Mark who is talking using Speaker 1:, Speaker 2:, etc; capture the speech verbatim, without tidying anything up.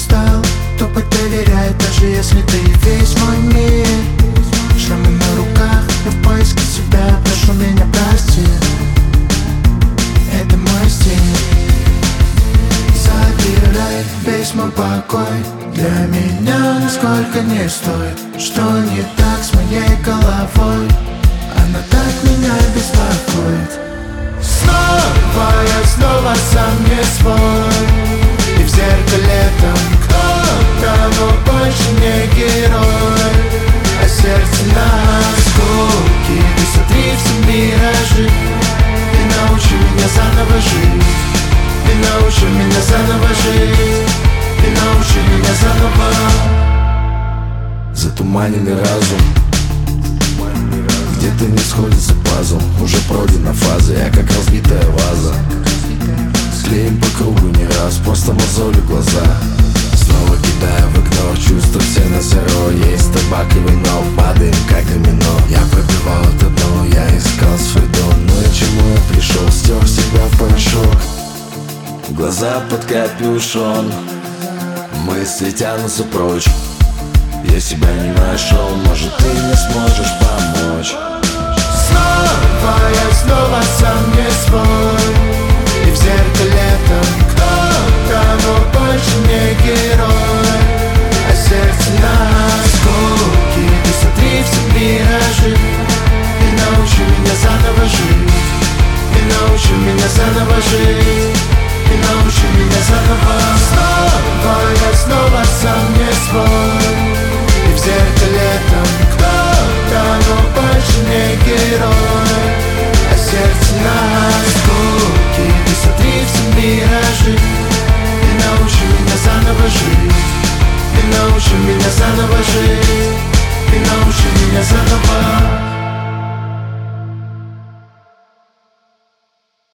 Speaker 1: устал тупо доверять, даже если ты весь мой мир. Шрамы на руках, я в поиске себя, прошу меня прости. Это мой стиль. Забирай весь мой покой, для меня нисколько не стоит. Что не так с моей головой? Она так меня беспокоит. Снова я снова сам не свой, и в зеркале там кто-то, но больше не герой. А сердце на скуке, ты смотри все миражи. Ты научи меня заново жить, ты научи меня заново жить, ты научи меня заново.
Speaker 2: Затуманенный разум, где-то не сходится пазл. Уже пройдена фаза, я как разбитая ваза. Склеим по кругу не раз, просто мозолю глаза. Снова кидаю в окно, чувства все на зеро. Есть табак и вино, падаем как домино. Я пробивал это дно, я искал свой дом. Ну и чему я пришел, стер себя в порошок. Глаза под капюшон, мысли тянутся прочь. Я себя не нашел, может ты не сможешь помочь.
Speaker 1: Снова я снова сам не свой, и в зеркале там кто-то, но больше не герой. А сердце на скуке, ты смотри все миражи. Ты научи меня заново жить, ты научи меня заново жить, ты научи меня заново. Снова я снова сам не свой,